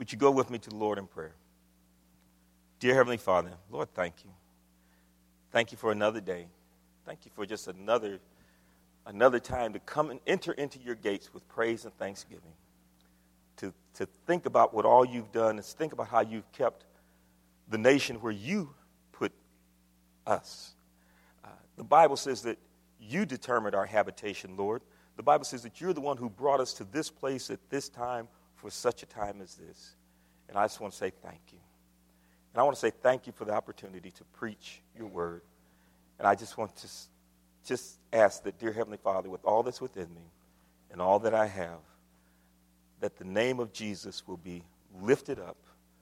Would you go with me to the Lord in prayer? Dear Heavenly Father, Lord, thank you. Thank you for another day. Thank you for just another time to come and enter into your gates with praise and thanksgiving. To think about what all you've done and think about how you've kept the nation where you put us. The Bible says that you determined our habitation, Lord. The Bible says that you're the one who brought us to this place at this time for such a time as this. And I just want to say thank you. And I want to say thank you for the opportunity to preach your word. And I just want to just ask that, dear Heavenly Father, with all that's within me and all that I have, that the name of Jesus will be lifted up,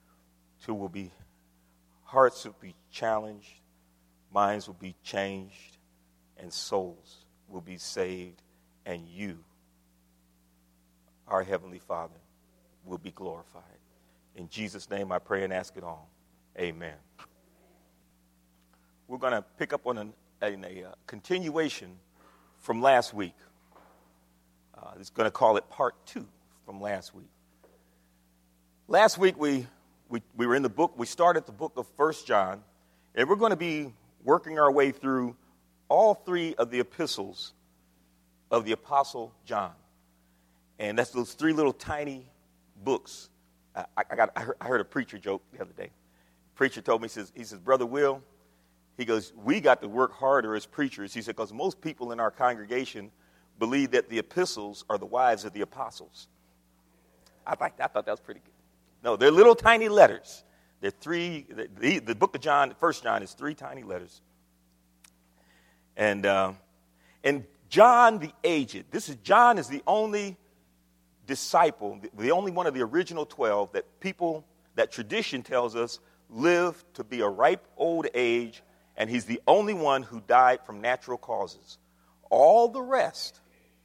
hearts will be challenged, minds will be changed, and souls will be saved, and you, our Heavenly Father, will be glorified. In Jesus' name I pray and ask it all. Amen. We're going to pick up on a continuation from last week. It's going to call it part 2 from last week. Last week we were in the book. We started the book of 1 John, and we're going to be working our way through all 3 of the epistles of the Apostle John. And that's those 3 little tiny books. I heard a preacher joke the other day. Preacher told me, he says, Brother Will, he goes, we got to work harder as preachers. He said, because most people in our congregation believe that the epistles are the wives of the apostles. I thought that was pretty good. No, they're little tiny letters. They're 3, the book of John, 1 John is 3 tiny letters. And John the aged, John is the only disciple, the only one of the original 12 that tradition tells us lived to be a ripe old age, and he's the only one who died from natural causes. All the rest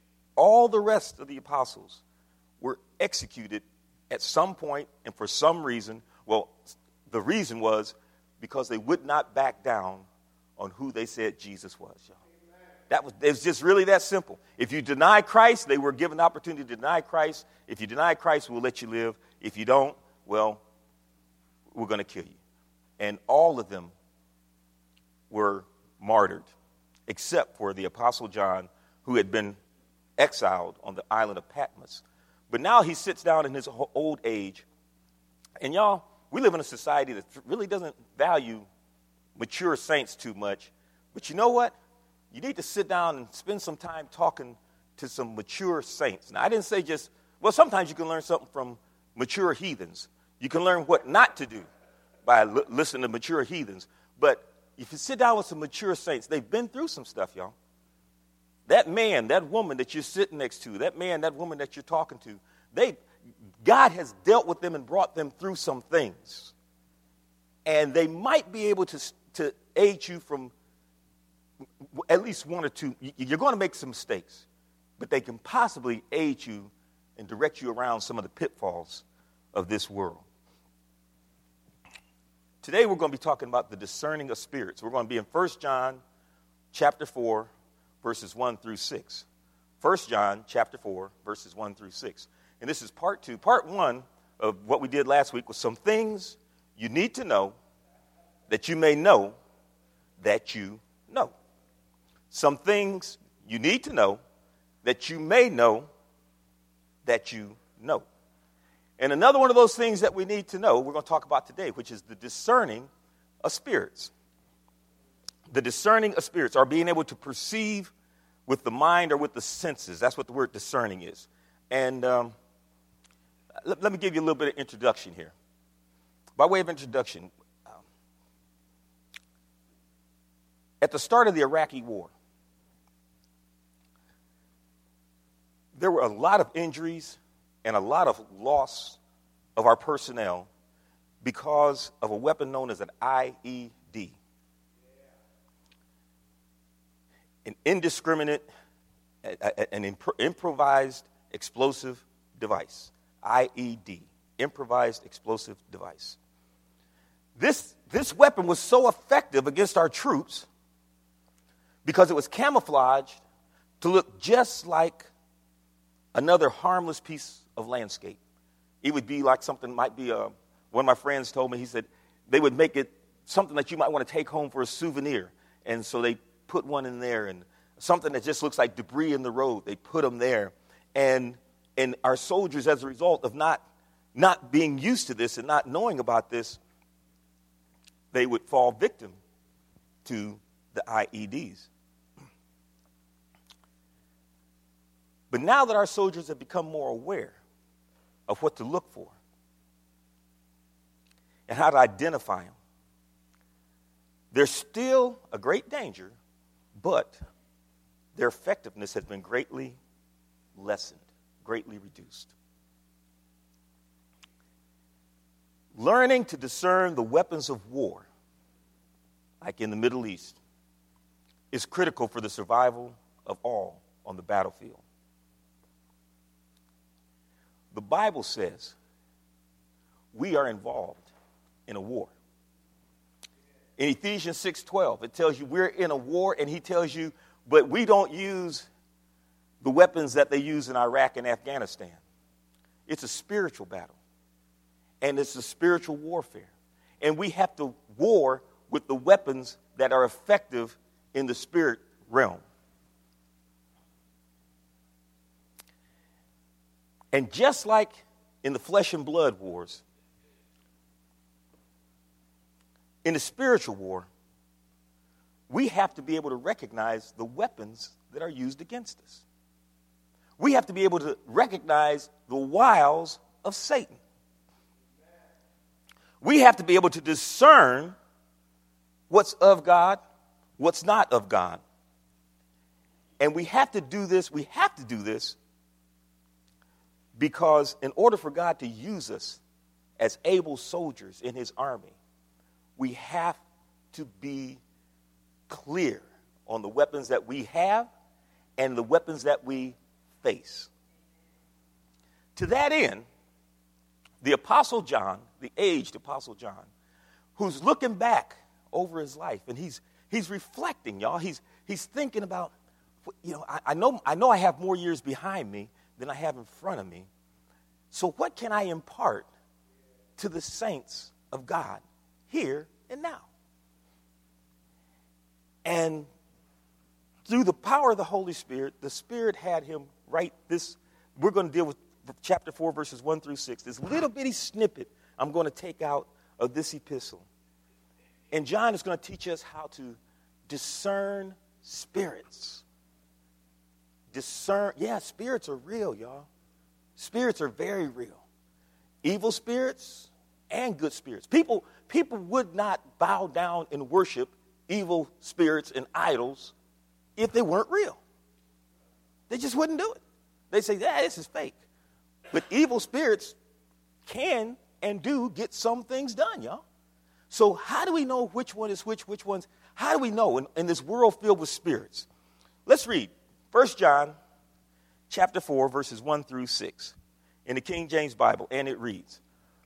of the apostles were executed at some point and for some reason. Well, the reason was because they would not back down on who they said Jesus was, y'all. It was just really that simple. If you deny Christ, they were given the opportunity to deny Christ. If you deny Christ, we'll let you live. If you don't, well, we're going to kill you. And all of them were martyred, except for the Apostle John, who had been exiled on the island of Patmos. But now he sits down in his old age. And y'all, we live in a society that really doesn't value mature saints too much. But you know what? You need to sit down and spend some time talking to some mature saints. Now, I didn't say sometimes you can learn something from mature heathens. You can learn what not to do by listening to mature heathens. But if you sit down with some mature saints, they've been through some stuff, y'all. That man, that woman that you're sitting next to, that man, that woman that you're talking to, God has dealt with them and brought them through some things. And they might be able to aid you from at least 1 or 2. You're going to make some mistakes, but they can possibly aid you and direct you around some of the pitfalls of this world. Today we're going to be talking about the discerning of spirits. We're going to be in 1 John chapter 4, verses 1 through 6. 1 John chapter 4, verses 1 through 6. And this is part 2. Part 1 of what we did last week was some things you need to know that you may know that you know. Some things you need to know that you may know that you know. And another one of those things that we need to know, we're going to talk about today, which is the discerning of spirits. The discerning of spirits, or being able to perceive with the mind or with the senses. That's what the word discerning is. And let me give you a little bit of introduction here. By way of introduction, at the start of the Iraqi war, there were a lot of injuries and a lot of loss of our personnel because of a weapon known as an IED. An indiscriminate, an improvised explosive device. IED, improvised explosive device. This weapon was so effective against our troops because it was camouflaged to look just like another harmless piece of landscape. it would be like something might be one of my friends told me, he said they would make it something that you might want to take home for a souvenir. And so they put one in there, and something that just looks like debris in the road, they put them there. And our soldiers, as a result of not being used to this and not knowing about this, they would fall victim to the IEDs. But now that our soldiers have become more aware of what to look for and how to identify them, there's still a great danger, but their effectiveness has been greatly lessened, greatly reduced. Learning to discern the weapons of war, like in the Middle East, is critical for the survival of all on the battlefield. The Bible says we are involved in a war. In Ephesians 6:12, it tells you we're in a war, and he tells you, but we don't use the weapons that they use in Iraq and Afghanistan. It's a spiritual battle, and it's a spiritual warfare. And we have to war with the weapons that are effective in the spirit realm. And just like in the flesh and blood wars, in the spiritual war, we have to be able to recognize the weapons that are used against us. We have to be able to recognize the wiles of Satan. We have to be able to discern what's of God, what's not of God. And we have to do this because in order for God to use us as able soldiers in his army, we have to be clear on the weapons that we have and the weapons that we face. To that end, the Apostle John, the aged Apostle John, who's looking back over his life, and he's reflecting, y'all. He's thinking about, I know I have more years behind me than I have in front of me. So what can I impart to the saints of God here and now? And through the power of the Holy Spirit, the Spirit had him write this. We're going to deal with chapter 4, verses 1 through 6. This little bitty snippet I'm going to take out of this epistle. And John is going to teach us how to discern spirits. Spirits are real, y'all. Spirits are very real. Evil spirits and good spirits. People would not bow down and worship evil spirits and idols if they weren't real. They just wouldn't do it. They say, this is fake. But evil spirits can and do get some things done, y'all. So how do we know which one is which one's? How do we know in this world filled with spirits? Let's read 1 John chapter 4, verses 1 through 6 in the King James Bible, and it reads,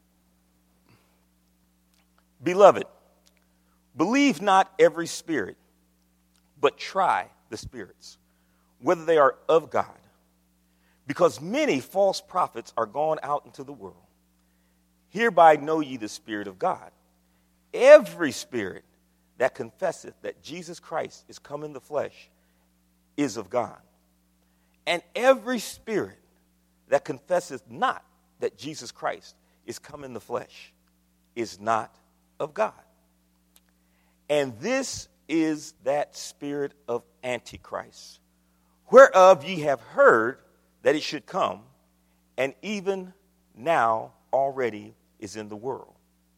Beloved, believe not every spirit, but try the spirits, whether they are of God, because many false prophets are gone out into the world. Hereby know ye the Spirit of God. Every spirit that confesseth that Jesus Christ is come in the flesh is of God. And every spirit that confesseth not that Jesus Christ is come in the flesh is not of God. And this is that spirit of Antichrist, whereof ye have heard that it should come, and even now already is in the world.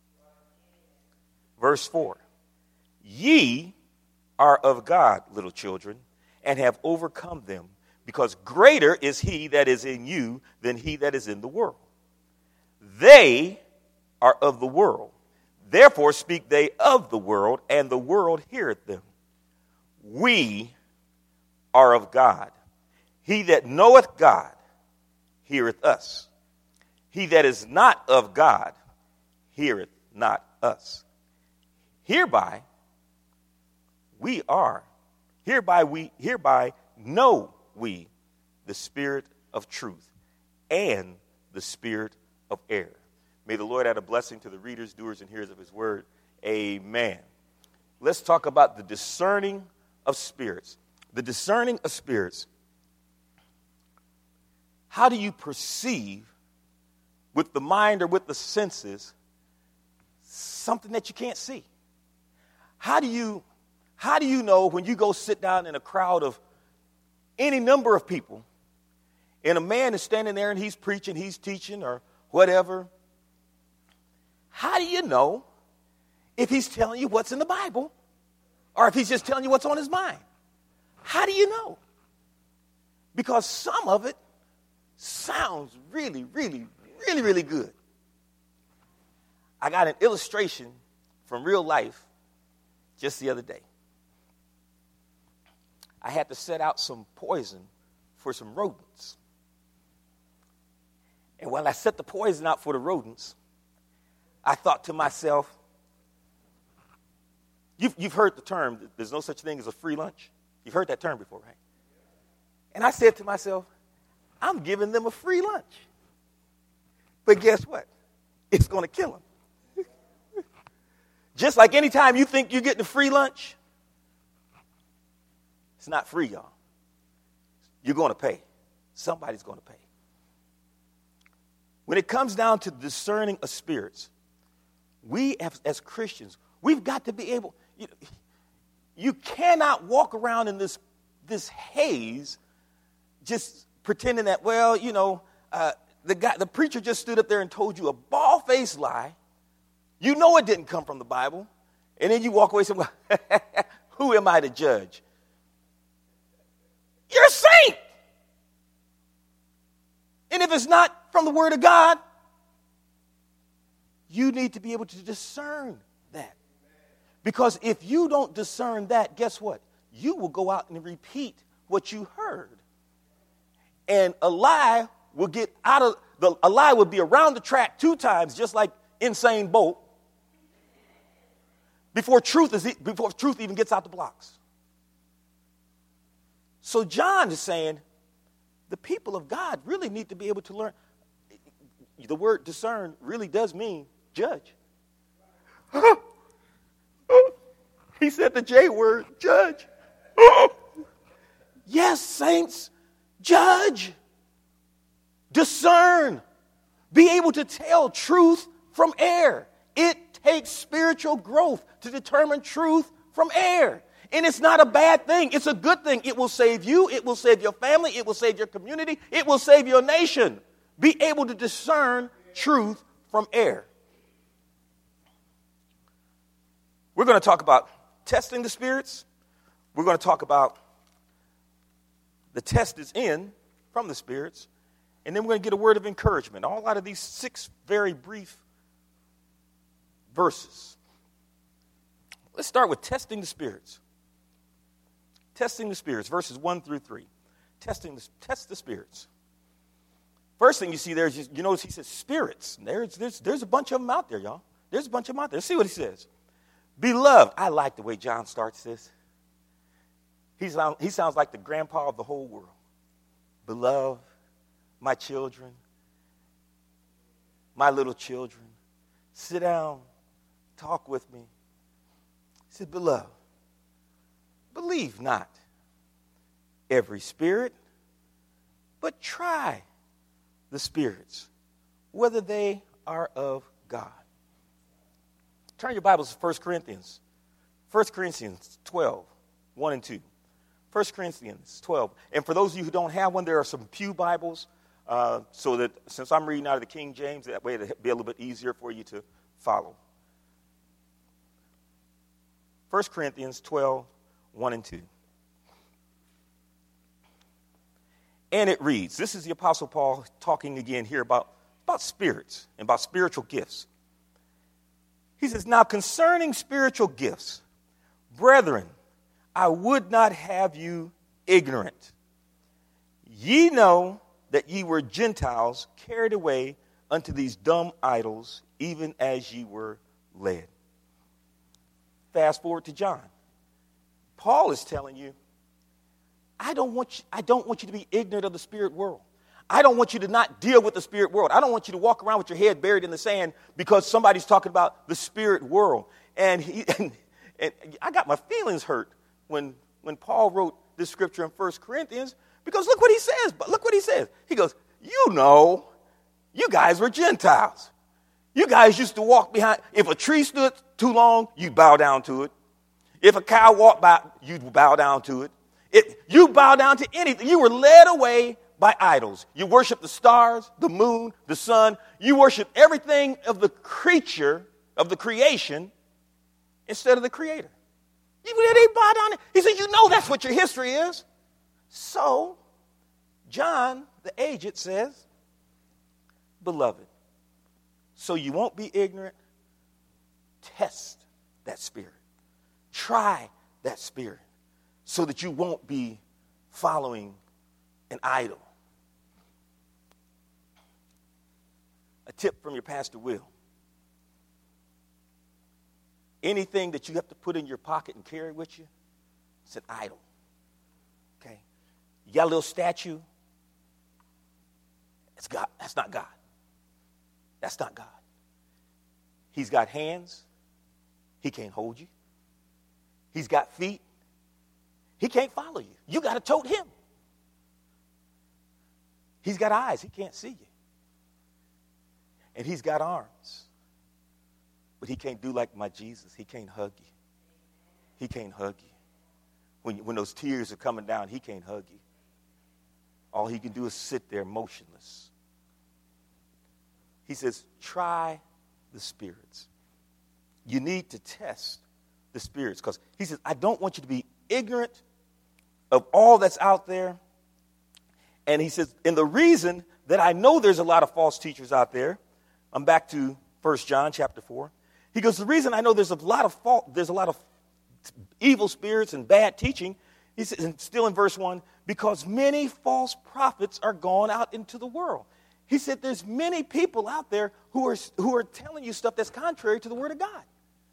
Verse 4, Ye are of God, little children, and have overcome them, because greater is he that is in you than he that is in the world. They are of the world. Therefore speak they of the world, and the world heareth them. We are of God. He that knoweth God heareth us. He that is not of God heareth not us. Hereby know we the spirit of truth and the spirit of air. May the Lord add a blessing to the readers, doers, and hearers of his word. Amen. Let's talk about the discerning of spirits. The discerning of spirits. How do you perceive with the mind or with the senses something that you can't see? How do you know when you go sit down in a crowd of any number of people and a man is standing there and he's preaching, he's teaching or whatever? How do you know if he's telling you what's in the Bible or if he's just telling you what's on his mind? How do you know? Because some of it sounds really, really, really, really good. I got an illustration from real life just the other day. I had to set out some poison for some rodents. And while I set the poison out for the rodents, I thought to myself, you've heard the term, there's no such thing as a free lunch. You've heard that term before, right? And I said to myself, I'm giving them a free lunch. But guess what? It's going to kill them. Just like anytime you think you're getting a free lunch, it's not free, y'all. You're going to pay. Somebody's going to pay. When it comes down to discerning of spirits, we as Christians, we've got to be able, you cannot walk around in this haze just pretending that, well, the preacher just stood up there and told you a bald-faced lie. You know it didn't come from the Bible. And then you walk away and say, well, who am I to judge? You're a saint. And if it's not from the Word of God, you need to be able to discern that. Because if you don't discern that, guess what? You will go out and repeat what you heard. And a lie will a lie will be around the track 2 times, just like Usain Bolt, before truth even gets out the blocks. So John is saying the people of God really need to be able to learn. The word discern really does mean judge. He said the J word, judge. Yes, saints, judge. Discern. Be able to tell truth from error. It takes spiritual growth to determine truth from error. And it's not a bad thing. It's a good thing. It will save you. It will save your family. It will save your community. It will save your nation. Be able to discern truth from error. We're going to talk about testing the spirits. We're going to talk about the test is in from the spirits. And then we're going to get a word of encouragement. All out of these 6 very brief verses. Let's start with testing the spirits. Testing the spirits, verses 1 through 3. Test the spirits. First thing you see there is, you notice he says spirits. There's a bunch of them out there, y'all. There's a bunch of them out there. Let's see what he says. Beloved. I like the way John starts this. He sounds like the grandpa of the whole world. Beloved, my children, my little children, sit down, talk with me. He said, beloved, believe not every spirit, but try the spirits, whether they are of God. Turn your Bibles to 1 Corinthians. 1 Corinthians 12, 1 and 2. 1 Corinthians 12. And for those of you who don't have one, there are some pew Bibles, so that since I'm reading out of the King James, that way it'll be a little bit easier for you to follow. 1 Corinthians 12, 1 and 2. And it reads, this is the Apostle Paul talking again here about spirits and about spiritual gifts. He says, now concerning spiritual gifts, brethren, I would not have you ignorant. Ye know that ye were Gentiles carried away unto these dumb idols, even as ye were led. Fast forward to John. Paul is telling you, I don't want you to be ignorant of the spirit world. I don't want you to not deal with the spirit world. I don't want you to walk around with your head buried in the sand because somebody's talking about the spirit world. And I got my feelings hurt when Paul wrote this scripture in 1 Corinthians, because look what he says. But look what he says. He goes, you guys were Gentiles. You guys used to walk behind. If a tree stood too long, you'd bow down to it. If a cow walked by, you'd bow down to it. You bow down to anything. You were led away by idols. You worship the stars, the moon, the sun. You worship everything of the creature, of the creation, instead of the creator. They bow down. He said, that's what your history is. So, John, the aged, says, beloved, so you won't be ignorant, test that spirit. Try that spirit so that you won't be following an idol. A tip from your Pastor Will. Anything that you have to put in your pocket and carry with you, it's an idol. Okay? You got a little statue, it's God. That's not God. That's not God. He's got hands. He can't hold you. He's got feet. He can't follow you. You got to tote him. He's got eyes. He can't see you. And he's got arms. But he can't do like my Jesus. He can't hug you. He can't hug you. When those tears are coming down, he can't hug you. All he can do is sit there motionless. He says, try the spirits. You need to test the spirits, because he says, I don't want you to be ignorant of all that's out there. And he says, and the reason that I know there's a lot of false teachers out there, I'm back to 1 John chapter 4. He goes, the reason I know there's a lot of evil spirits and bad teaching, he says, and still in verse 1, because many false prophets are gone out into the world. He said there's many people out there who are telling you stuff that's contrary to the Word of God.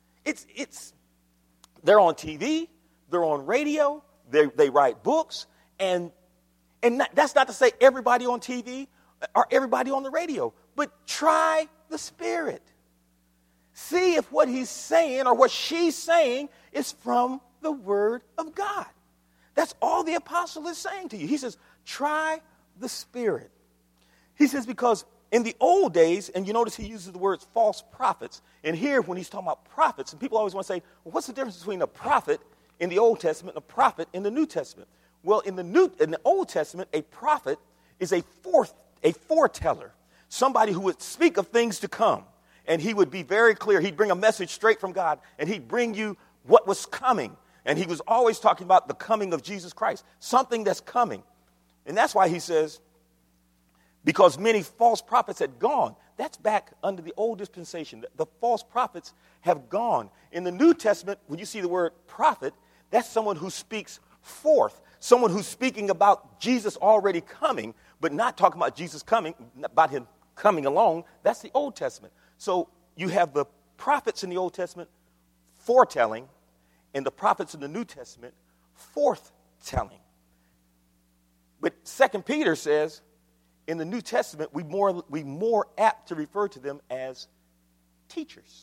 They're on TV, they're on radio, they write books, and that's not to say everybody on TV or everybody on the radio, but try the spirit. See if what he's saying or what she's saying is from the Word of God. That's all the apostle is saying to you. He says, try the spirit. He says, because in the old days, and you notice he uses the words false prophets, and here when he's talking about prophets, and people always want to say, well, what's the difference between a prophet in the Old Testament and a prophet in the New Testament? Well, in the Old Testament, a prophet is a foreteller, somebody who would speak of things to come, and he would be very clear. He'd bring a message straight from God, and he'd bring you what was coming, and he was always talking about the coming of Jesus Christ, something that's coming. And that's why he says, because many false prophets had gone. That's back under the old dispensation. The false prophets have gone. In the New Testament, when you see the word prophet, that's someone who speaks forth, someone who's speaking about Jesus already coming, but not talking about Jesus coming, about him coming along. That's the Old Testament. So you have the prophets in the Old Testament foretelling, and the prophets in the New Testament forthtelling. But 2 Peter says, in the New Testament, we more apt to refer to them as teachers.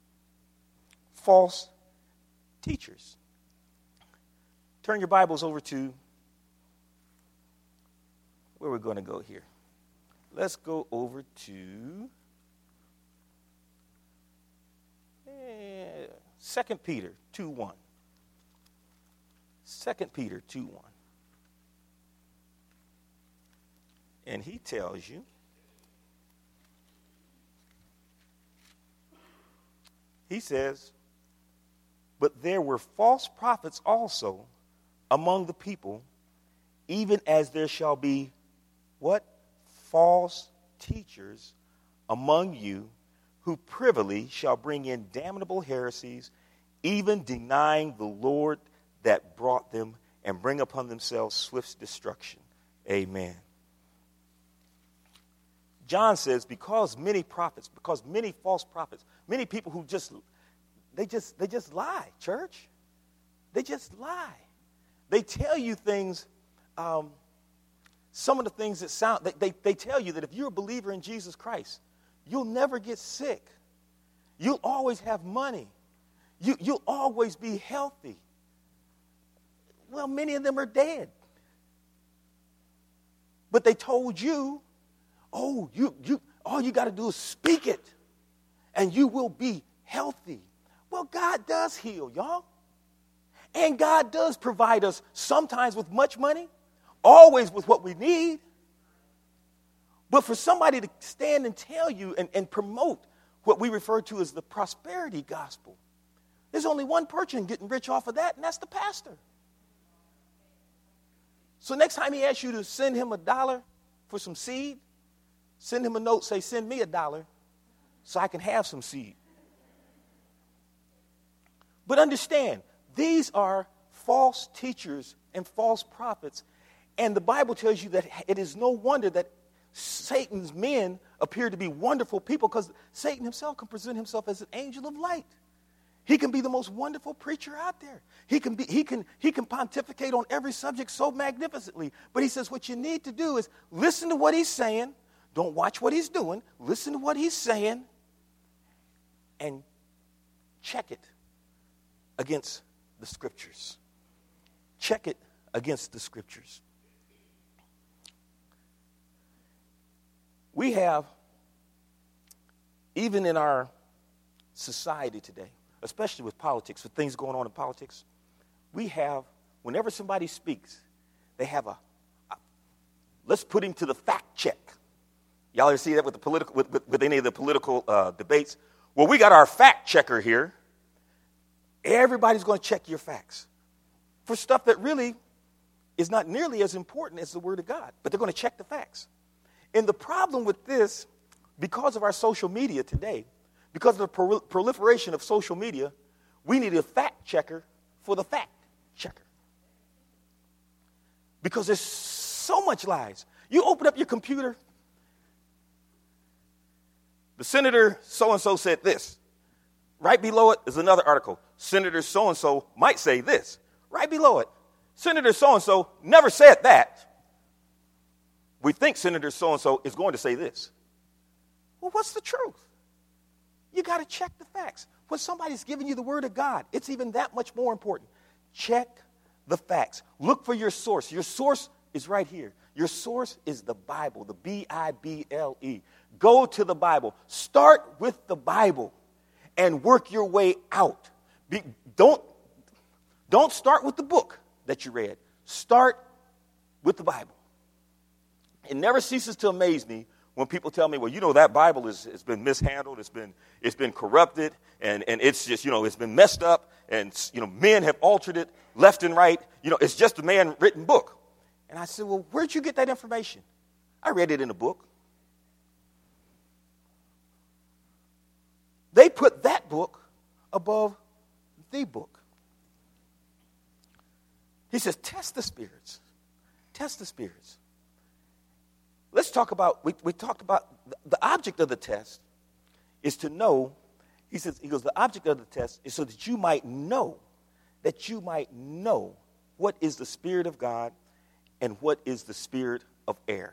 False teachers. Turn your Bibles over to where we're going to go here. Let's go over to 2 Peter 2:1. 2 Peter 2:1. And he tells you, he says, but there were false prophets also among the people, even as there shall be, what? False teachers among you, who privily shall bring in damnable heresies, even denying the Lord that brought them, and bring upon themselves swift destruction. Amen. John says, because many false prophets, many people who they just lie, church. They just lie. They tell you things. some of the things that sound, they tell you that if you're a believer in Jesus Christ, you'll never get sick. You'll always have money. You'll always be healthy. Well, many of them are dead. But they told you, oh, all you got to do is speak it, and you will be healthy. Well, God does heal, y'all. And God does provide us sometimes with much money, always with what we need. But for somebody to stand and tell you and promote what we refer to as the prosperity gospel, there's only one person getting rich off of that, and that's the pastor. So next time he asks you to send him $1 for some seed, send him a note, say, send me $1 so I can have some seed. But understand, these are false teachers and false prophets. And the Bible tells you that it is no wonder that Satan's men appear to be wonderful people, because Satan himself can present himself as an angel of light. He can be the most wonderful preacher out there. He can pontificate on every subject so magnificently. But he says what you need to do is listen to what he's saying. Don't watch what he's doing. Listen to what he's saying and check it against the scriptures. Check it against the scriptures. We have, even in our society today, especially with politics, with things going on in politics, we have, whenever somebody speaks, they have let's put him to the fact check. Y'all ever see that with the political, with any of the political debates? Well, we got our fact checker here. Everybody's going to check your facts for stuff that really is not nearly as important as the Word of God, but they're going to check the facts. And the problem with this, because of our social media today, because of the proliferation of social media, we need a fact checker for the fact checker. Because there's so much lies. You open up your computer, the Senator so-and-so said this. Right below it is another article. Senator so-and-so might say this. Right below it, Senator so-and-so never said that. We think Senator so-and-so is going to say this. Well, what's the truth? You got to check the facts. When somebody's giving you the Word of God, it's even that much more important. Check the facts. Look for your source. Your source is right here. Your source is the Bible, the Bible. Go to the Bible. Start with the Bible and work your way out. Don't start with the book that you read. Start with the Bible. It never ceases to amaze me when people tell me, well, you know, that Bible has been mishandled, it's been corrupted, and it's just, it's been messed up, and, men have altered it left and right. It's just a man-written book. And I said, well, where'd you get that information? I read it in a book. They put that book above the book. He says, test the spirits. Test the spirits. Let's talk about, we talked about the object of the test is to know, he goes, the object of the test is so that you might know what is the Spirit of God and what is the spirit of error.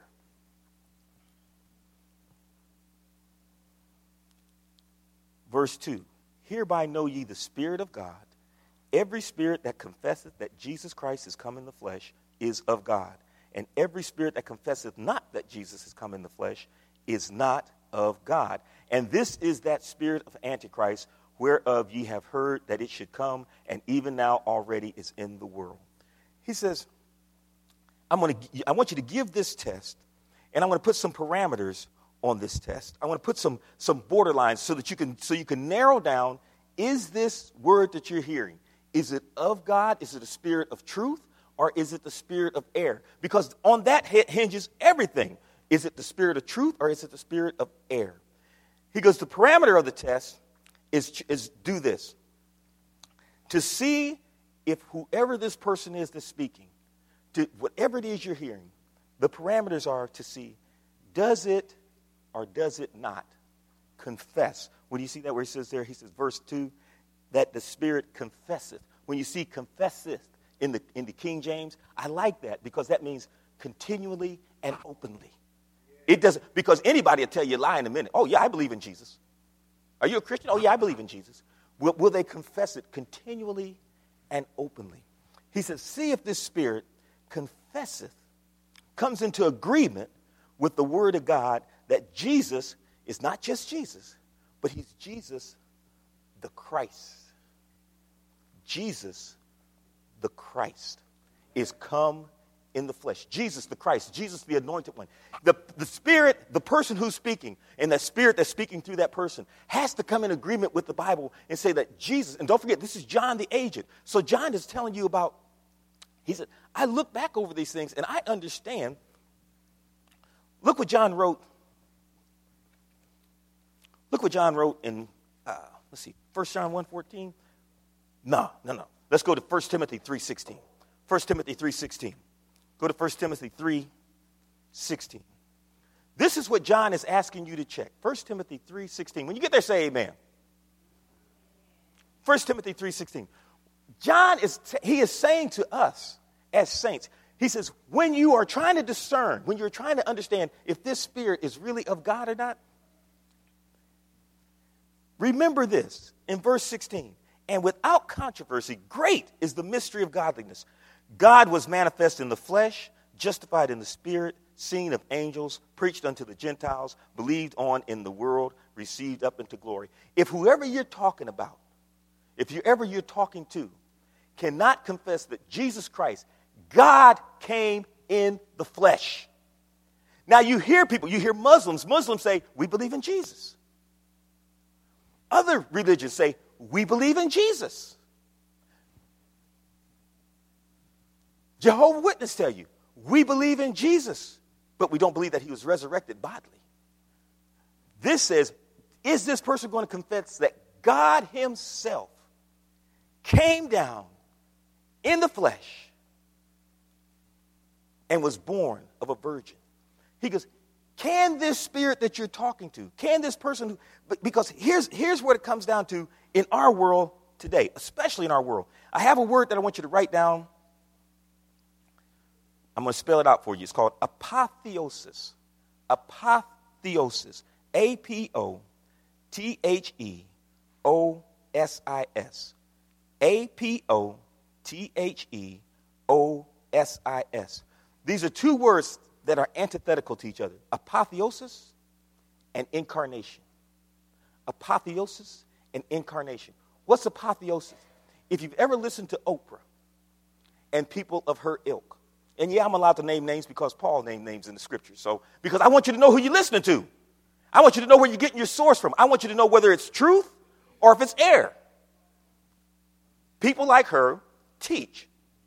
Verse 2, hereby know ye the Spirit of God. Every spirit that confesseth that Jesus Christ is come in the flesh is of God. And every spirit that confesseth not that Jesus is come in the flesh is not of God. And this is that spirit of Antichrist, whereof ye have heard that it should come, and even now already is in the world. He says, I want you to give this test, and I'm going to put some parameters on this test. I want to put some borderlines so that you can narrow down, is this word that you're hearing, is it of God? Is it a spirit of truth? Or is it the spirit of error? Because on that hinges everything. Is it the spirit of truth or is it the spirit of error? He goes, the parameter of the test is do this. To see if whoever this person is that's speaking, to whatever it is you're hearing, the parameters are to see, does it or does it not confess? When you see that where he says there, he says, verse 2, that the Spirit confesseth. When you see confesseth, in the King James, I like that because that means continually and openly. It doesn't, because anybody will tell you a lie in a minute. Oh, yeah, I believe in Jesus. Are you a Christian? Oh, yeah, I believe in Jesus. Will they confess it continually and openly? He says, see if this spirit confesseth, comes into agreement with the word of God that Jesus is not just Jesus, but he's Jesus the Christ. Jesus the Christ is come in the flesh. Jesus the Christ, Jesus the anointed one. The spirit, the person who's speaking, and the spirit that's speaking through that person has to come in agreement with the Bible and say that Jesus, and don't forget, this is John the agent. So John is telling you about, he said, I look back over these things and I understand. Look what John wrote. Look what John wrote in, 1 John 1:14. No. Let's go to 1 Timothy 3:16. 1 Timothy 3:16. Go to 1 Timothy 3:16. This is what John is asking you to check. 1 Timothy 3:16. When you get there, say amen. 1 Timothy 3:16. John is saying to us as saints, he says, when you are trying to discern, when you're trying to understand if this spirit is really of God or not, remember this in verse 16. And without controversy, great is the mystery of godliness. God was manifest in the flesh, justified in the spirit, seen of angels, preached unto the Gentiles, believed on in the world, received up into glory. If whoever you're talking about, if whoever you're talking to, cannot confess that Jesus Christ, God came in the flesh. Now you hear people, you hear Muslims say, we believe in Jesus. Other religions say, we believe in Jesus. Jehovah's Witnesses tell you, we believe in Jesus, but we don't believe that he was resurrected bodily. This says, is this person going to confess that God himself came down in the flesh and was born of a virgin? He goes, can this spirit that you're talking to, can this person, because here's what it comes down to in our world today, especially in our world. I have a word that I want you to write down. I'm going to spell it out for you. It's called apotheosis. Apotheosis. A-P-O-T-H-E-O-S-I-S. A-P-O-T-H-E-O-S-I-S. These are two words that are antithetical to each other. Apotheosis and incarnation. Apotheosis and incarnation. What's apotheosis? If you've ever listened to Oprah and people of her ilk, and yeah, I'm allowed to name names because Paul named names in the scriptures. So, because I want you to know who you're listening to. I want you to know where you're getting your source from. I want you to know whether it's truth or if it's error. People like her teach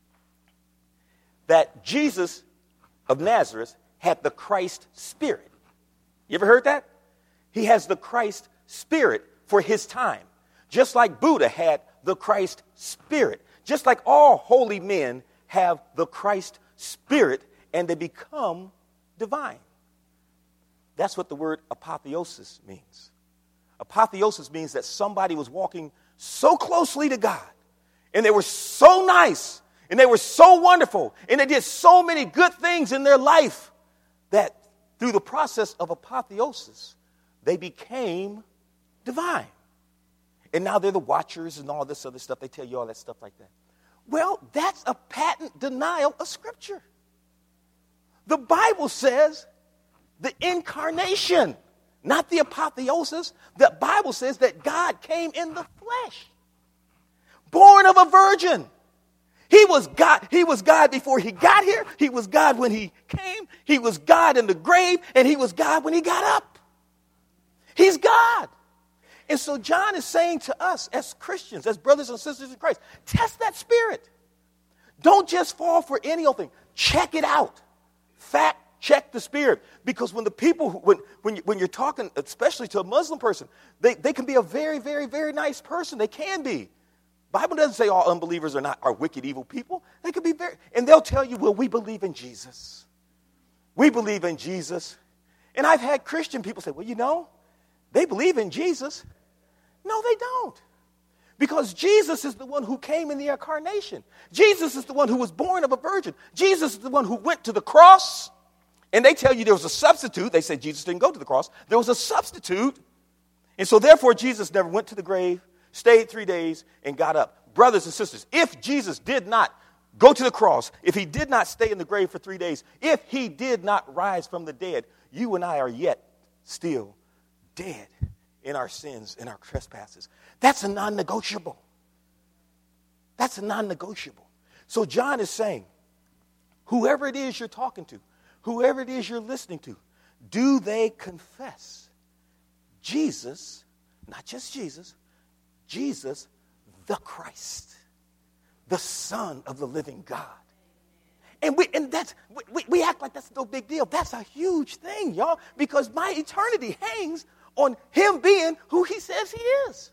that Jesus of Nazareth had the Christ spirit. You ever heard that? He has the Christ spirit for his time. Just like Buddha had the Christ spirit. Just like all holy men have the Christ spirit and they become divine. That's what the word apotheosis means. Apotheosis means that somebody was walking so closely to God and they were so nice and they were so wonderful and they did so many good things in their life that through the process of apotheosis, they became divine. And now they're the watchers and all this other stuff. They tell you all that stuff like that. Well, that's a patent denial of Scripture. The Bible says the incarnation, not the apotheosis. The Bible says that God came in the flesh, born of a virgin. He was God. He was God before he got here. He was God when he came. He was God in the grave, and he was God when he got up. He's God. And so John is saying to us as Christians, as brothers and sisters in Christ, test that spirit. Don't just fall for any old thing. Check it out. Fact check the spirit. Because when the people, when you're talking, especially to a Muslim person, they can be a very, very, very nice person. They can be. Bible doesn't say all unbelievers are wicked, evil people. They can be and they'll tell you, well, we believe in Jesus. We believe in Jesus. And I've had Christian people say, well, you know, they believe in Jesus. No, they don't. Because Jesus is the one who came in the incarnation. Jesus is the one who was born of a virgin. Jesus is the one who went to the cross And they tell you there was a substitute. They say Jesus didn't go to the cross. There was a substitute. And so therefore, Jesus never went to the grave, stayed 3 days, and got up. Brothers and sisters, if Jesus did not go to the cross, if he did not stay in the grave for 3 days, if he did not rise from the dead, you and I are yet still dead in our sins and our trespasses. That's a non-negotiable. That's a non-negotiable. So John is saying, whoever it is you're talking to, whoever it is you're listening to, do they confess Jesus, not just Jesus, Jesus the Christ, the Son of the living God? And we act like that's no big deal. That's a huge thing, y'all, because my eternity hangs on him being who he says he is.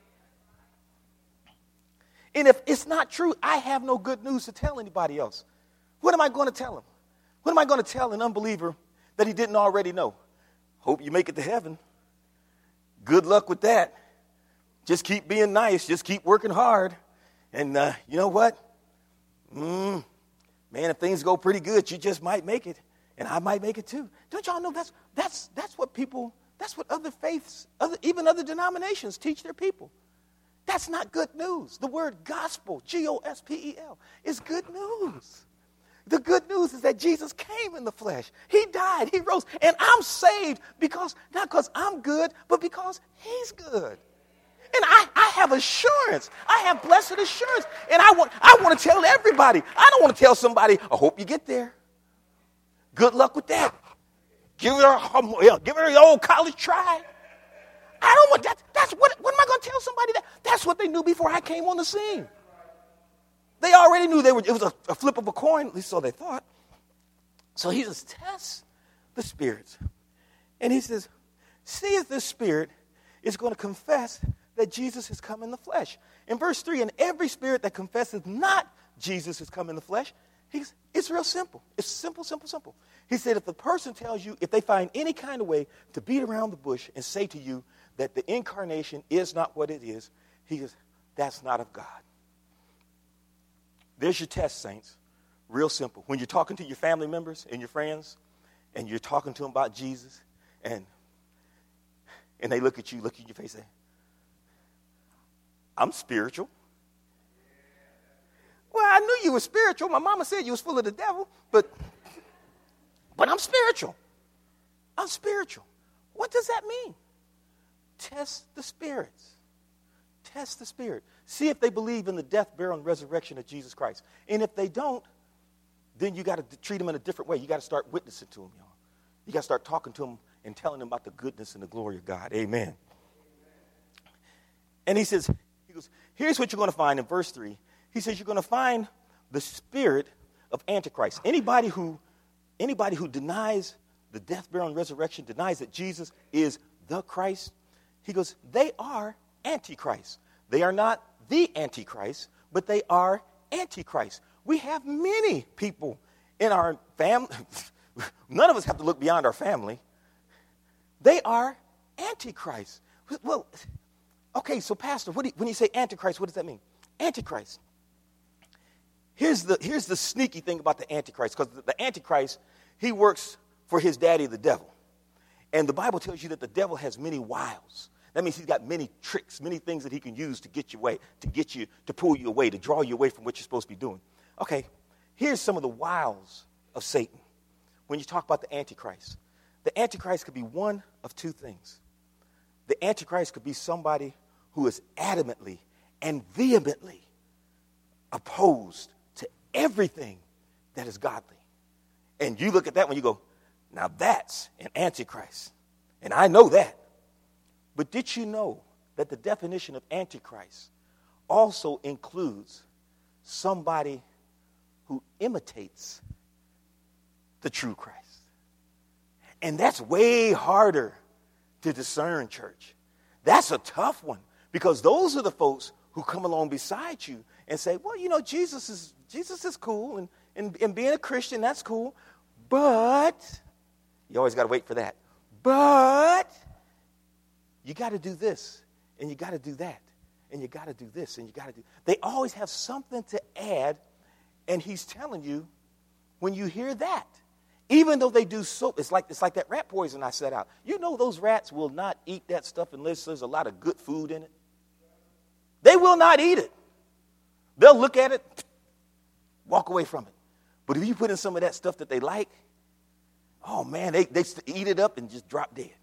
And if it's not true, I have no good news to tell anybody else. What am I going to tell him? What am I going to tell an unbeliever that he didn't already know? Hope you make it to heaven. Good luck with that. Just keep being nice. Just keep working hard. And you know what? Man, if things go pretty good, you just might make it. And I might make it too. Don't y'all know that's what people, that's what other faiths, even other denominations teach their people. That's not good news. The word gospel, G-O-S-P-E-L, is good news. The good news is that Jesus came in the flesh. He died. He rose. And I'm saved because, not because I'm good, but because he's good. And I have assurance. I have blessed assurance. And I want to tell everybody. I don't want to tell somebody, I hope you get there. Good luck with that. Give it your old college try. I don't want that. That's what am I going to tell somebody that? That's what they knew before I came on the scene. They already knew it was a flip of a coin, at least so they thought. So he just tests the spirits. And he says, see if this spirit is going to confess that Jesus has come in the flesh. In verse 3, and every spirit that confesses not Jesus has come in the flesh, it's real simple. It's simple, simple, simple. He said if the person tells you, if they find any kind of way to beat around the bush and say to you that the incarnation is not what it is, he says, that's not of God. There's your test, saints. Real simple. When you're talking to your family members and your friends, and you're talking to them about Jesus, and they look at you, look in your face, and say, I'm spiritual. Well, I knew you were spiritual. My mama said you was full of the devil, but I'm spiritual. I'm spiritual. What does that mean? Test the spirits. Test the spirit. See if they believe in the death, burial, and resurrection of Jesus Christ. And if they don't, then you got to treat them in a different way. You got to start witnessing to them, y'all. You got to start talking to them and telling them about the goodness and the glory of God. Amen. And he goes, here's what you're going to find in verse 3. He says you're going to find the spirit of Antichrist. Anybody who denies the death, burial, and resurrection, denies that Jesus is the Christ, he goes, they are Antichrist. They are not the Antichrist, but they are Antichrist. We have many people in our family. None of us have to look beyond our family. They are Antichrist. Well, okay, so Pastor, when you say Antichrist, what does that mean? Antichrist. Here's the sneaky thing about the Antichrist, because the Antichrist, he works for his daddy, the devil. And the Bible tells you that the devil has many wiles. That means he's got many tricks, many things that he can use to get you away, to pull you away, to draw you away from what you're supposed to be doing. Okay, here's some of the wiles of Satan. When you talk about the Antichrist, the Antichrist could be one of two things. The Antichrist could be somebody who is adamantly and vehemently opposed to everything that is godly. And you look at that when you go, now that's an Antichrist. And I know that. But did you know that the definition of Antichrist also includes somebody who imitates the true Christ? And that's way harder to discern, church. That's a tough one, because those are the folks who come along beside you and say, well, you know, Jesus is cool, and being a Christian, that's cool, but you always got to wait for that. But you got to do this, and you got to do that, and you got to do this, and you got to do. They always have something to add, and he's telling you, when you hear that, Even though they do so, it's like that rat poison I set out. You know those rats will not eat that stuff unless there's a lot of good food in it. They will not eat it. They'll look at it, walk away from it. But if you put in some of that stuff that they like, oh man, they eat it up and just drop dead.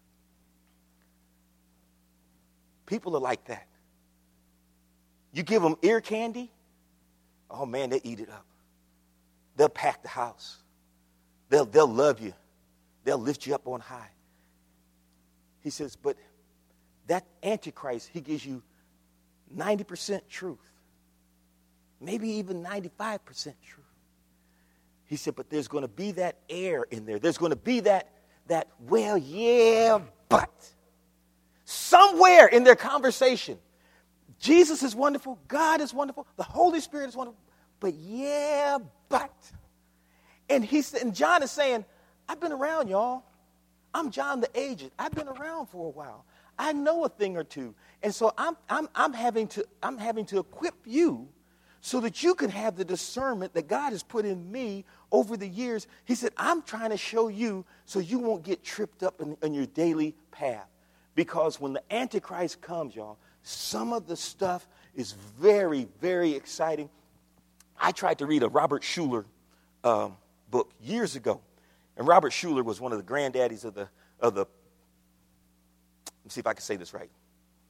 People are like that. You give them ear candy, oh man, they eat it up. They'll pack the house. They'll love you. They'll lift you up on high. He says, but that Antichrist, he gives you 90% truth. Maybe even 95% truth. He said, but there's going to be that air in there. There's going to be that, well, yeah, but. Somewhere in their conversation, Jesus is wonderful, God is wonderful, the Holy Spirit is wonderful, but yeah, but. And John is saying, I've been around, y'all. I'm John the Aged. I've been around for a while. I know a thing or two. And so I'm having to equip you so that you can have the discernment that God has put in me over the years. He said, I'm trying to show you so you won't get tripped up in your daily path. Because when the Antichrist comes, y'all, some of the stuff is very, very exciting. I tried to read a Robert Schuller book years ago. And Robert Schuller was one of the granddaddies of the let me see if I can say this right.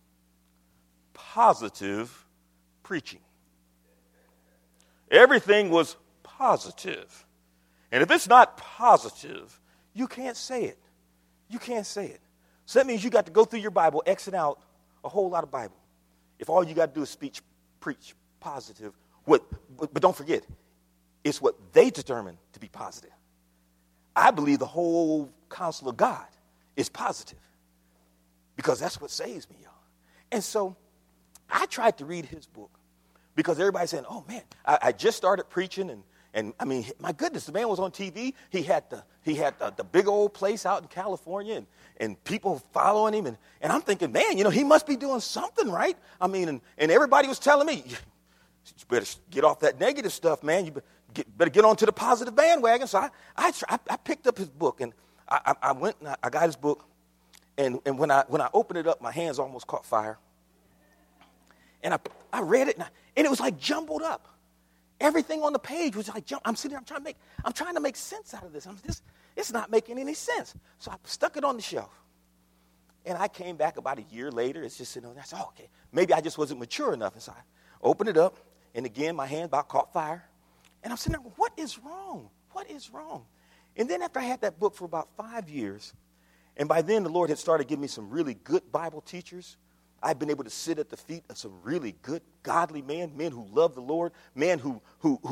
Positive preaching. Everything was positive. And if it's not positive, you can't say it. You can't say it. So that means you got to go through your Bible, exit out a whole lot of Bible. If all you got to do is preach positive. But don't forget, it's what they determine to be positive. I believe the whole counsel of God is positive because that's what saves me, y'all. And so I tried to read his book because everybody's saying, oh, man, I just started preaching and I mean, my goodness, the man was on TV. He had the big old place out in California and people following him. And I'm thinking, man, he must be doing something right. I mean, and everybody was telling me, you better get off that negative stuff, man. You better get onto the positive bandwagon. So I picked up his book and I went and I got his book. And when I opened it up, my hands almost caught fire. And I read it and it was like jumbled up. Everything on the page was like, I'm sitting there, I'm trying to make sense out of this. It's not making any sense. So I stuck it on the shelf. And I came back about a year later. It's just sitting there. I said, oh, okay, maybe I just wasn't mature enough. And so I opened it up. And again, my hand about caught fire. And I'm sitting there, what is wrong? What is wrong? And then after I had that book for about 5 years, and by then the Lord had started giving me some really good Bible teachers. I've been able to sit at the feet of some really good, godly men who love the Lord, men who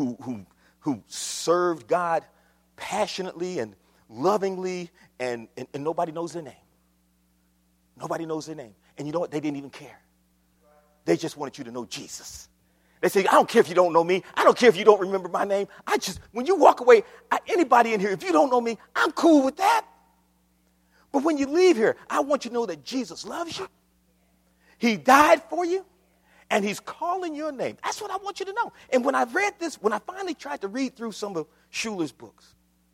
served God passionately and lovingly, and nobody knows their name. Nobody knows their name. And you know what? They didn't even care. They just wanted you to know Jesus. They say, I don't care if you don't know me. I don't care if you don't remember my name. When you walk away, anybody in here, if you don't know me, I'm cool with that. But when you leave here, I want you to know that Jesus loves you. He died for you, and he's calling your name. That's what I want you to know. And when I read this, when I finally tried to read through some of Schuller's books,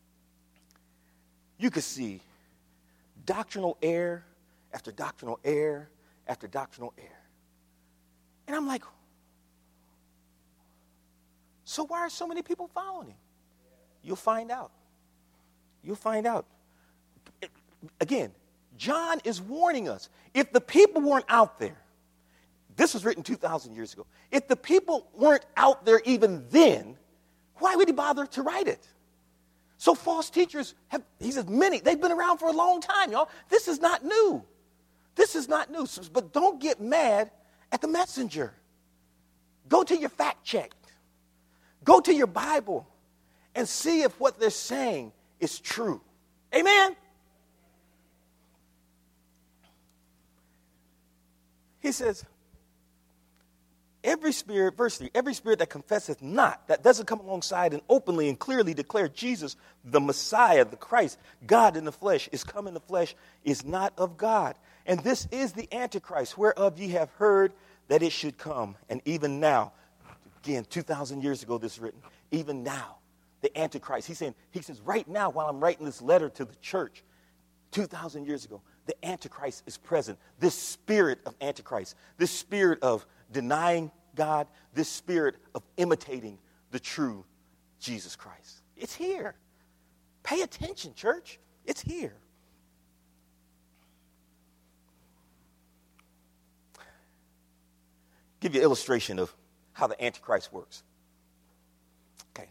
you could see doctrinal error after doctrinal error after doctrinal error. And I'm like, so why are so many people following him? You'll find out. You'll find out. Again, John is warning us. If the people weren't out there, this was written 2,000 years ago. If the people weren't out there even then, why would he bother to write it? So false teachers he says they've been around for a long time, y'all. This is not new. This is not new. But don't get mad at the messenger. Go to your fact check. Go to your Bible and see if what they're saying is true. Amen? He says, verse 3, every spirit that confesseth not, that doesn't come alongside and openly and clearly declare Jesus, the Messiah, the Christ, God in the flesh, is come in the flesh, is not of God. And this is the Antichrist, whereof ye have heard that it should come. And even now, again, 2,000 years ago this is written, even now the Antichrist. He says, right now, while I'm writing this letter to the church 2,000 years ago, the Antichrist is present. This spirit of Antichrist, this spirit of denying God, this spirit of imitating the true Jesus Christ. It's here. Pay attention, church. It's here. Give you an illustration of how the Antichrist works. Okay.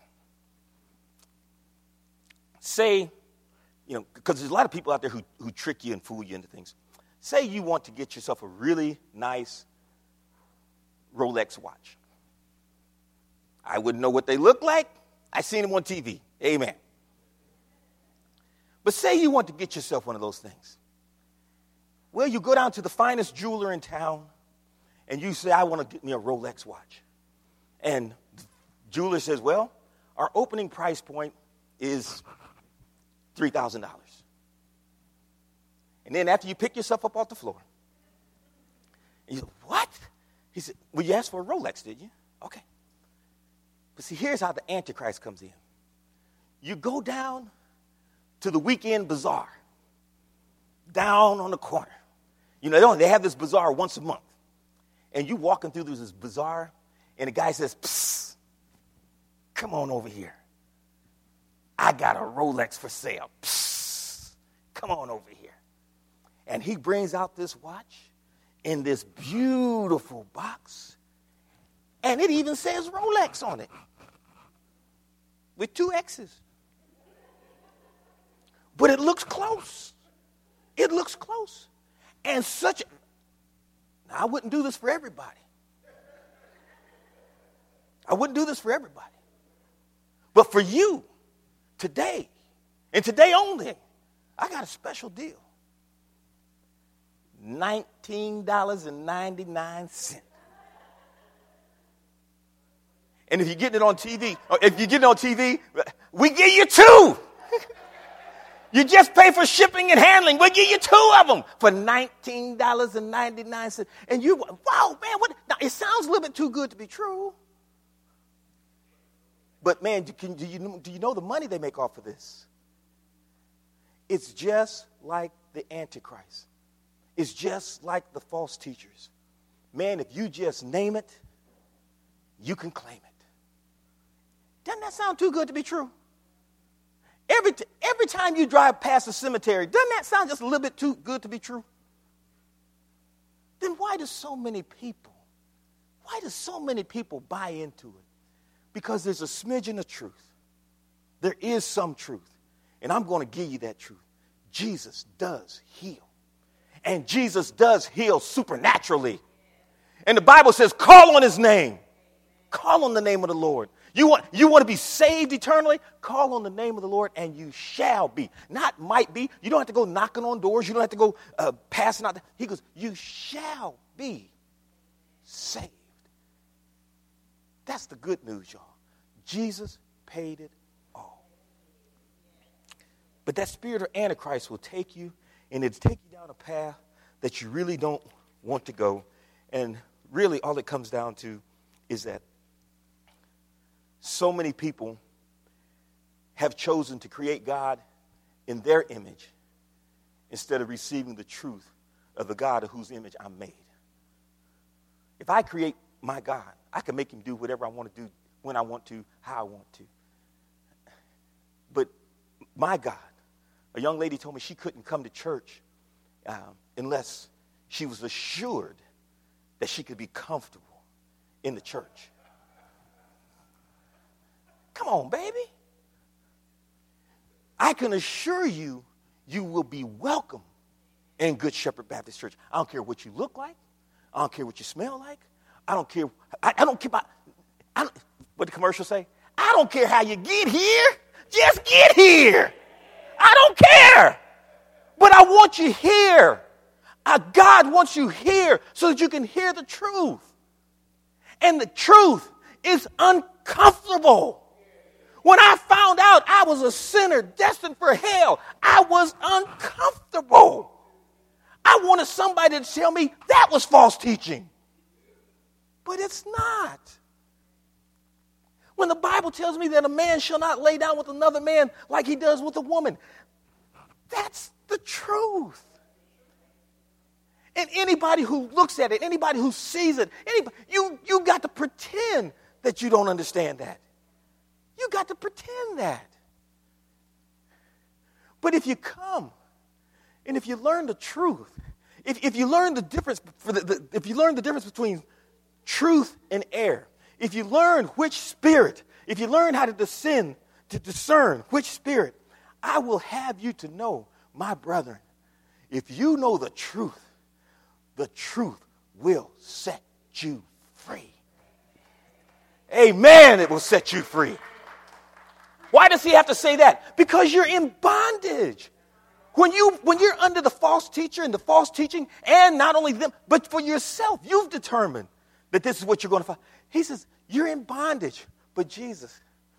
Say, because there's a lot of people out there who trick you and fool you into things. Say you want to get yourself a really nice Rolex watch. I wouldn't know what they look like. I seen them on TV. Amen. But say you want to get yourself one of those things. Well, you go down to the finest jeweler in town, and you say, I want to get me a Rolex watch. And the jeweler says, well, our opening price point is $3,000. And then after you pick yourself up off the floor, and you say, what? He said, well, you asked for a Rolex, did you? Okay. But see, here's how the Antichrist comes in. You go down to the weekend bazaar, down on the corner. They have this bazaar once a month. And you walking through this bazaar, and the guy says, psst, come on over here. I got a Rolex for sale. Psst, come on over here. And he brings out this watch in this beautiful box, and it even says Rolex on it with 2 X's. But it looks close. It looks close. And I wouldn't do this for everybody. I wouldn't do this for everybody. But for you, today, and today only, I got a special deal. $19.99. And if you're getting it on TV, we give you 2. You just pay for shipping and handling. We'll give you 2 of them for $19.99. And you, wow, man, what? Now, it sounds a little bit too good to be true. But, man, do you know the money they make off of this? It's just like the Antichrist. It's just like the false teachers. Man, if you just name it, you can claim it. Doesn't that sound too good to be true? Every time you drive past a cemetery, doesn't that sound just a little bit too good to be true? Then why do so many people buy into it? Because there's a smidgen of truth. There is some truth. And I'm going to give you that truth. Jesus does heal. And Jesus does heal supernaturally. And the Bible says, call on his name. Call on the name of the Lord. You want to be saved eternally? Call on the name of the Lord and you shall be. Not might be. You don't have to go knocking on doors. You don't have to go passing out. He goes, you shall be saved. That's the good news, y'all. Jesus paid it all. But that spirit of Antichrist will take you, and it'll take you down a path that you really don't want to go. And really all it comes down to is that so many people have chosen to create God in their image instead of receiving the truth of the God of whose image I'm made. If I create my God, I can make him do whatever I want to do, when I want to, how I want to. But my God, a young lady told me she couldn't come to church unless she was assured that she could be comfortable in the church. Come on, baby. I can assure you, you will be welcome in Good Shepherd Baptist Church. I don't care what you look like. I don't care what you smell like. I don't care. I don't care about what the commercials say. I don't care how you get here. Just get here. I don't care. But I want you here. God wants you here so that you can hear the truth. And the truth is uncomfortable. When I found out I was a sinner destined for hell, I was uncomfortable. I wanted somebody to tell me that was false teaching. But it's not. When the Bible tells me that a man shall not lay down with another man like he does with a woman, that's the truth. And anybody who looks at it, anybody who sees it, you got to pretend that you don't understand that. You got to pretend that. But if you come and if you learn the truth, if you learn the difference if you learn the difference between truth and error, if you learn which spirit, if you learn how to discern which spirit, I will have you to know, my brethren, if you know the truth will set you free. Amen, it will set you free. Why does he have to say that? Because you're in bondage. When you're under the false teacher and the false teaching, and not only them, but for yourself, you've determined that this is what you're going to find. He says, you're in bondage. But Jesus,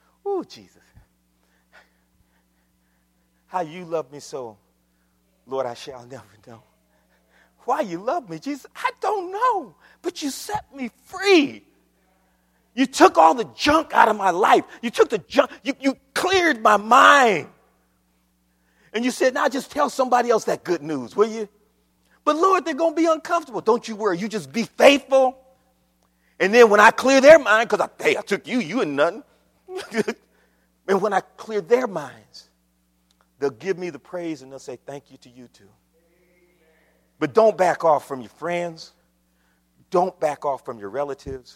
how you love me so, Lord, I shall never know. Why you love me, Jesus? I don't know, but you set me free. You took all the junk out of my life. You took the junk, you cleared my mind. And you said, now just tell somebody else that good news, will you? But Lord, they're going to be uncomfortable. Don't you worry. You just be faithful. And then when I clear their mind, because I took you ain't nothing. And when I clear their minds, they'll give me the praise and they'll say thank you to you too. But don't back off from your friends. Don't back off from your relatives.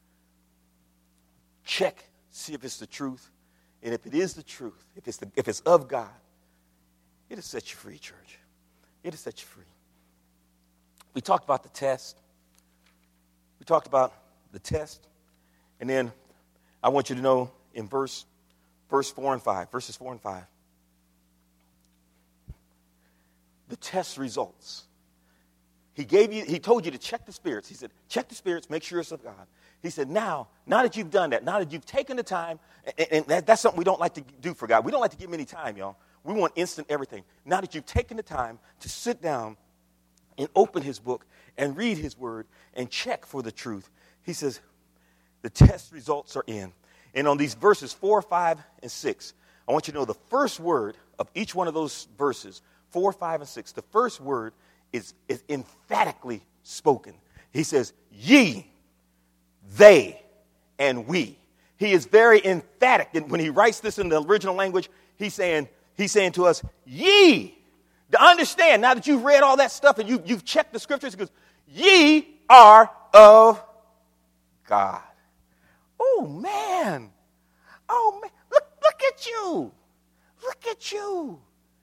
Check, see if it's the truth. And if it is the truth, if it's of God, it'll set you free, church. It'll set you free. We talked about the test. And then I want you to know in verse 4 and 5, verses 4 and 5, the test results. He told you to check the spirits. He said, check the spirits, make sure it's of God. He said, now that you've done that, now that you've taken the time, and that's something we don't like to do for God. We don't like to give him any time, y'all. We want instant everything. Now that you've taken the time to sit down and open his book and read his word and check for the truth, he says, the test results are in. And on these verses 4, 5, and 6, I want you to know the first word of each one of those verses, 4, 5, and 6, the first word is emphatically spoken. He says, ye, they, and we. He is very emphatic. And when he writes this in the original language, he's saying to us, ye. To understand, now that you've read all that stuff and you've checked the scriptures, he goes, ye are of God. Oh, man. Look at you. Look at you.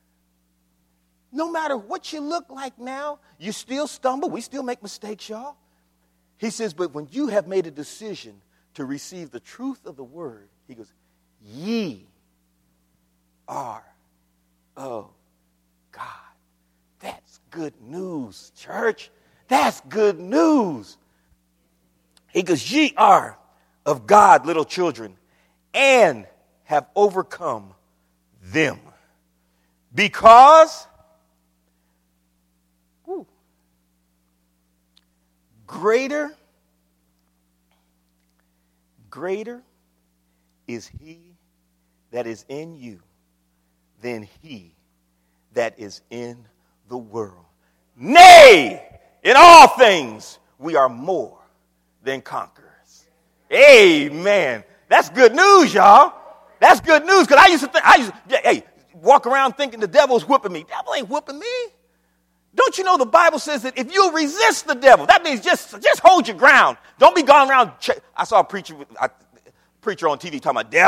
No matter what you look like now, you still stumble. We still make mistakes, y'all. He says, but when you have made a decision to receive the truth of the word, he goes, ye are of God. That's good news, church. That's good news. He goes, ye are of God, little children, and have overcome them. Because greater is he that is in you than he that is in the world. Nay, in all things we are more than conquerors. Amen. That's good news, y'all. That's good news, because I used to walk around thinking the devil's whipping me. Devil ain't whipping me. Don't you know the Bible says that if you resist the devil, that means just hold your ground. Don't be going around. I saw a preacher on TV talking about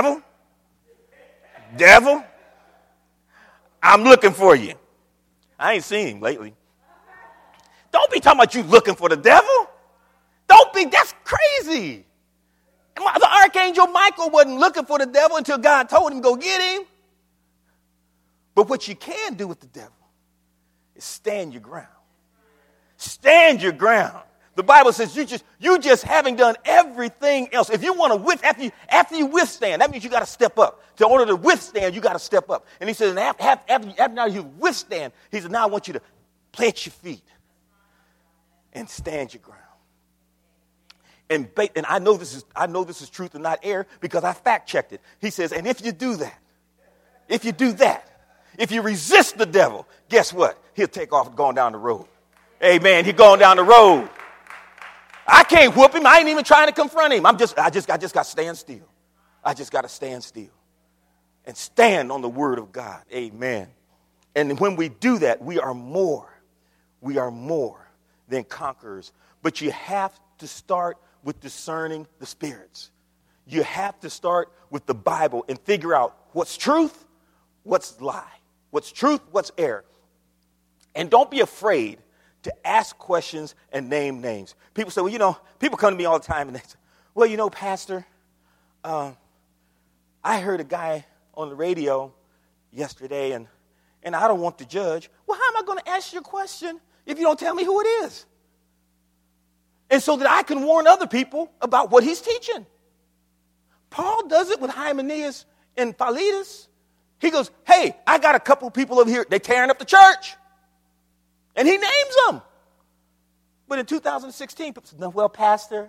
devil, I'm looking for you. I ain't seen him lately. Don't be talking about you looking for the devil. That's crazy. The archangel Michael wasn't looking for the devil until God told him to go get him. But what you can do with the devil is stand your ground. Stand your ground. The Bible says you just having done everything else. If you want to after you withstand, that means you got to step up. In order to withstand, you got to step up. And he says, after now you withstand, he says, now I want you to plant your feet and stand your ground. And I know this is truth and not error because I fact checked it. He says, and if you do that, if you resist the devil, guess what? He'll take off going down the road. Amen. He's going down the road. I can't whoop him. I ain't even trying to confront him. I just got to stand still. I just got to stand still and stand on the word of God. Amen. And when we do that, we are more than conquerors. But you have to start with discerning the spirits. You have to start with the Bible and figure out what's truth, what's lie, what's truth, what's error. And don't be afraid to ask questions and name names. People say, well, people come to me all the time and they say, well, Pastor, I heard a guy on the radio yesterday and I don't want to judge. Well, how am I going to ask you a question if you don't tell me who it is? And so that I can warn other people about what he's teaching. Paul does it with Hymenaeus and Philetus. He goes, hey, I got a couple of people over here. They're tearing up the church. And he names them. But in 2016, people said, no, well, Pastor,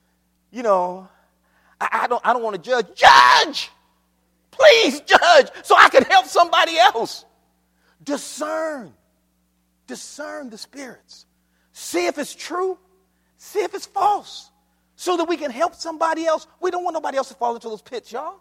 I don't want to judge. Judge! Please judge so I can help somebody else. Discern the spirits. See if it's true. See if it's false. So that we can help somebody else. We don't want nobody else to fall into those pits, y'all.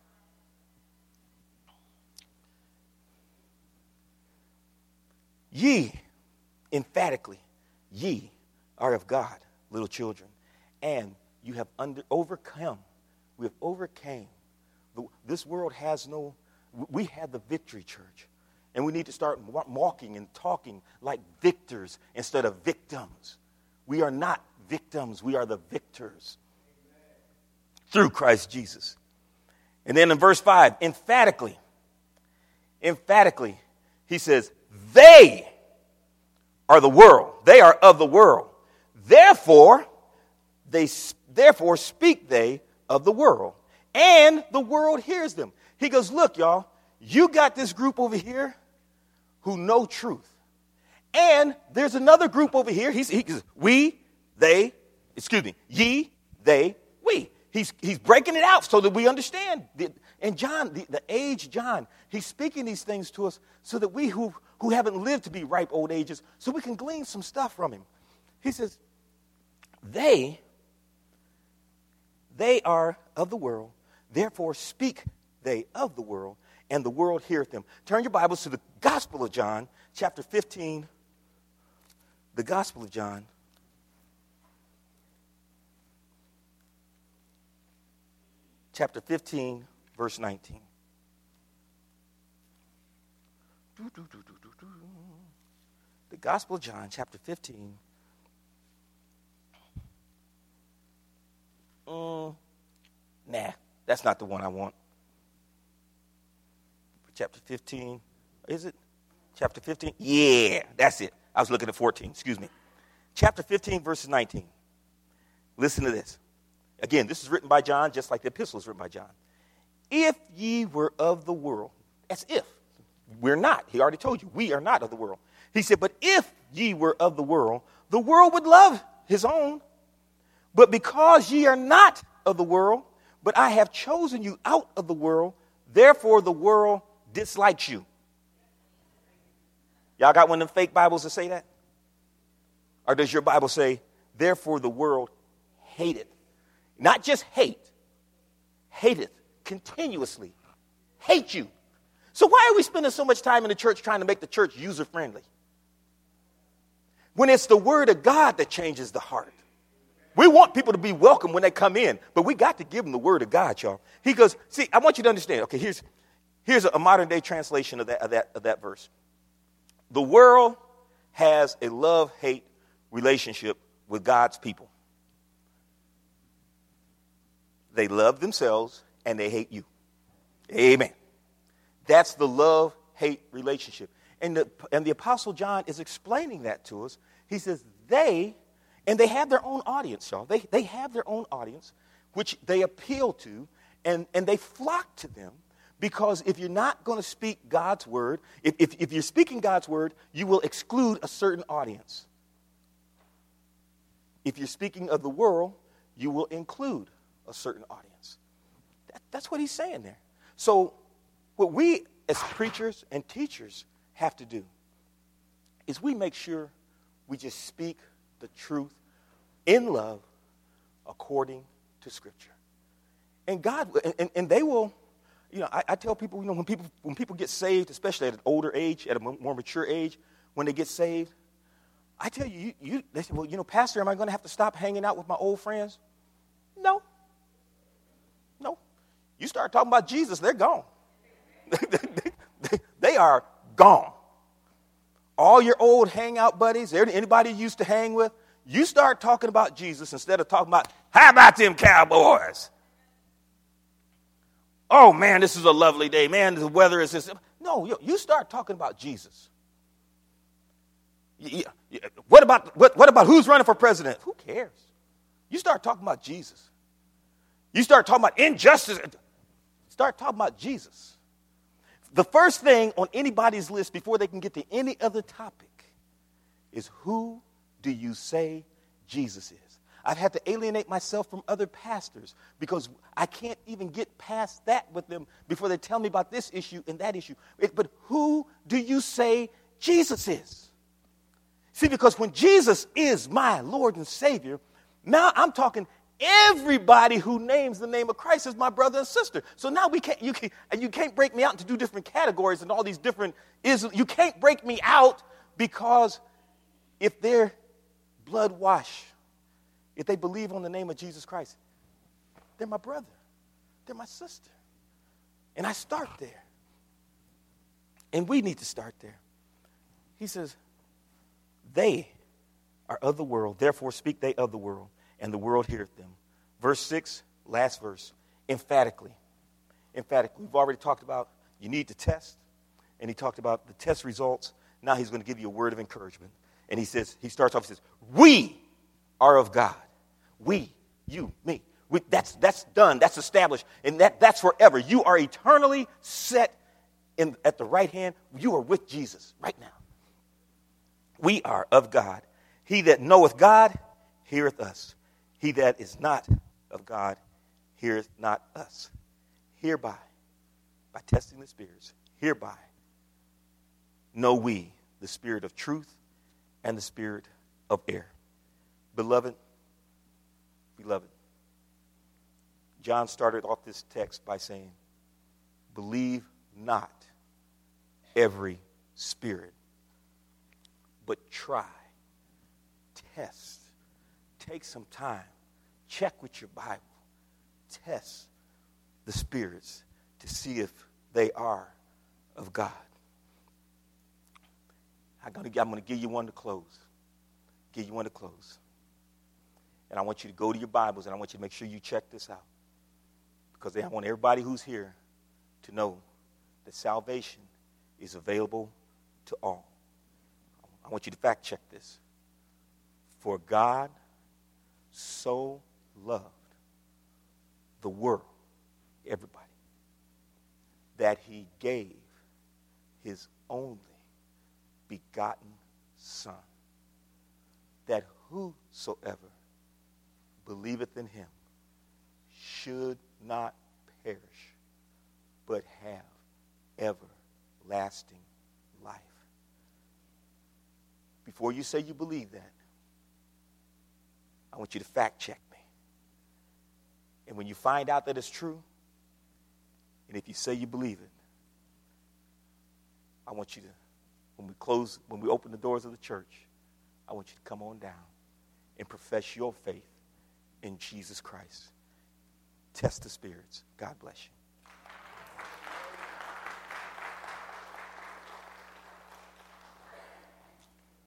Ye, emphatically, ye are of God, little children, and you have overcome. We have overcame. This world has we have the victory, church. And we need to start walking and talking like victors instead of victims. We are not victims. We are the victors. Amen. Through Christ Jesus. And then in verse 5, emphatically, he says, they are the world. They are of the world. Therefore speak they of the world. And the world hears them. He goes, look, y'all, you got this group over here who know truth. And there's another group over here. He goes, ye, they, we. He's breaking it out so that we understand. And John, the age John, he's speaking these things to us so that we who haven't lived to be ripe old ages, so we can glean some stuff from him. He says, they are of the world, therefore speak they of the world, and the world heareth them. Turn your Bibles to the Gospel of John, chapter 15. The Gospel of John. Chapter 15, verse 19. The Gospel of John, chapter 15. Nah, that's not the one I want. Chapter 15, is it? Chapter 15? Yeah, that's it. I was looking at 14, excuse me. Chapter 15, verse 19. Listen to this. Again, this is written by John, just like the epistle is written by John. If ye were of the world, that's if. We're not. He already told you, we are not of the world. He said, but if ye were of the world would love his own. But because ye are not of the world, but I have chosen you out of the world, therefore the world dislikes you. Y'all got one of them fake Bibles that say that? Or does your Bible say, therefore the world hateth? Not just hateth continuously. Hate you. So why are we spending so much time in the church trying to make the church user-friendly? When it's the word of God that changes the heart. We want people to be welcome when they come in, but we got to give them the word of God, y'all. He goes, see, I want you to understand. Okay, here's a modern day translation of that verse. The world has a love-hate relationship with God's people. They love themselves and they hate you. Amen. That's the love-hate relationship. And the Apostle John is explaining that to us. He says they have their own audience, y'all. They have their own audience, which they appeal to, and they flock to them. Because if you're not going to speak God's word, if you're speaking God's word, you will exclude a certain audience. If you're speaking of the world, you will include a certain audience. That's what he's saying there. So what we as preachers and teachers have to do is we make sure we just speak the truth in love according to Scripture. And God, and they will, I tell people, when people get saved, especially at an older age, at a more mature age, when they get saved, I tell you, they say, well, Pastor, am I going to have to stop hanging out with my old friends? No. You start talking about Jesus, they're gone. They are gone. All your old hangout buddies, anybody you used to hang with, you start talking about Jesus instead of talking about, how about them Cowboys? Oh, man, this is a lovely day. Man, the weather is this. No, you start talking about Jesus. What about who's running for president? Who cares? You start talking about Jesus. You start talking about injustice. Start talking about Jesus. The first thing on anybody's list before they can get to any other topic is, who do you say Jesus is? I've had to alienate myself from other pastors because I can't even get past that with them before they tell me about this issue and that issue. But who do you say Jesus is? See, because when Jesus is my Lord and Savior, now I'm talking everybody who names the name of Christ is my brother and sister. So now you can't break me out into two different categories and all these different isms. You can't break me out, because if they're blood washed, if they believe on the name of Jesus Christ, they're my brother. They're my sister. And I start there. And we need to start there. He says, they are of the world, therefore speak they of the world, and the world heareth them. Verse 6, last verse, emphatically. We've already talked about you need to test, and he talked about the test results. Now he's going to give you a word of encouragement. And he starts off, he says, we are of God. We, you, me. That's done, that's established, and that's forever. You are eternally set at the right hand. You are with Jesus right now. We are of God. He that knoweth God heareth us. He that is not of God heareth not us. Hereby, by testing the spirits, hereby know we the spirit of truth and the spirit of error. Beloved, John started off this text by saying, believe not every spirit, but try, test, take some time, check with your Bible, test the spirits to see if they are of God. I'm going to give you one to close. And I want you to go to your Bibles, and I want you to make sure you check this out. Because I want everybody who's here to know that salvation is available to all. I want you to fact check this. For God so loved the world, everybody, that he gave his only begotten Son, that whosoever believeth in him should not perish, but have everlasting life. Before you say you believe that, I want you to fact check me. And when you find out that it's true, and if you say you believe it, I want you to, when we open the doors of the church, I want you to come on down and profess your faith in Jesus Christ. Test the spirits. God bless you.